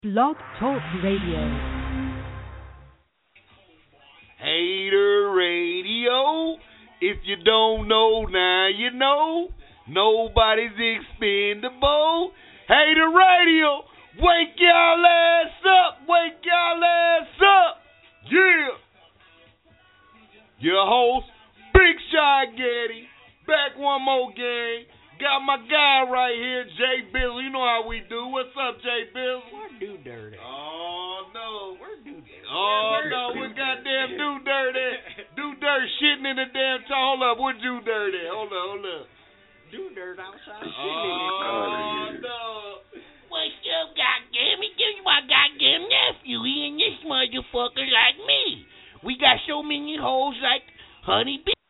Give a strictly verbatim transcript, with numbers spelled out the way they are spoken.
Blog Talk Radio. Hater Radio. If you don't know, now you know. Nobody's expendable. Hater Radio. Wake y'all ass up. Wake y'all ass up. Yeah. Your host, Big Shy Getty. Back one more game. Got my guy right here, Jay Bizzle. You know how we do. What's up, Jay Bizzle? Where do dirty? Oh, no. Where do dirty? Oh, no. We goddamn do dirty. Do dirt shitting in the damn car. Hold up. Where do dirty? Hold up, hold up. Do dirt outside shitting Oh, in his car. no. What's up, goddammit? This is my goddamn nephew. He and this motherfucker like me. We got so many hoes like Honey Bee.